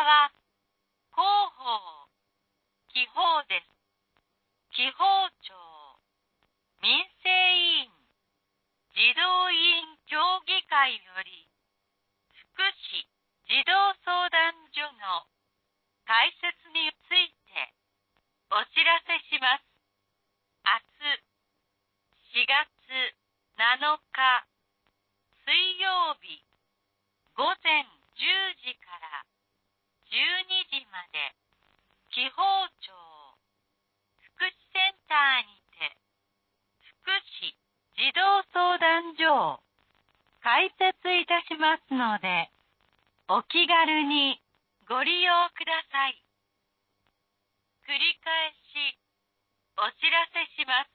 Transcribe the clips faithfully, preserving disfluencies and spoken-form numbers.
は広報、記法です。記法庁、民生委員、児童委員協議会より、福祉児童相談所の開設についてお知らせします。明日しがつなのか水曜日午前じゅうじからじゅうにじまで、記法庁福祉センターにて福祉児童相談所を開設いたしますので、お気軽にご利用ください。繰り返しお知らせします。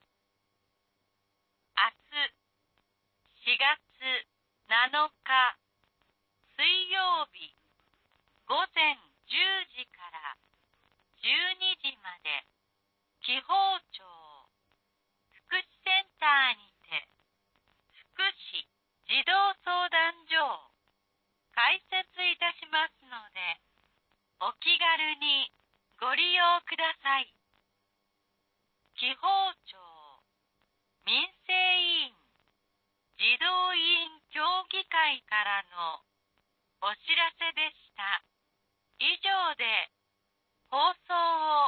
明日しがつなのか水曜日午前じゅうじからじゅうにじまで、記法庁福祉センターにて福祉児童相談所を開設いたしますので、お気軽にご利用ください。記法庁民生委員児童委員協議会からのお知らせでした。以上で放送を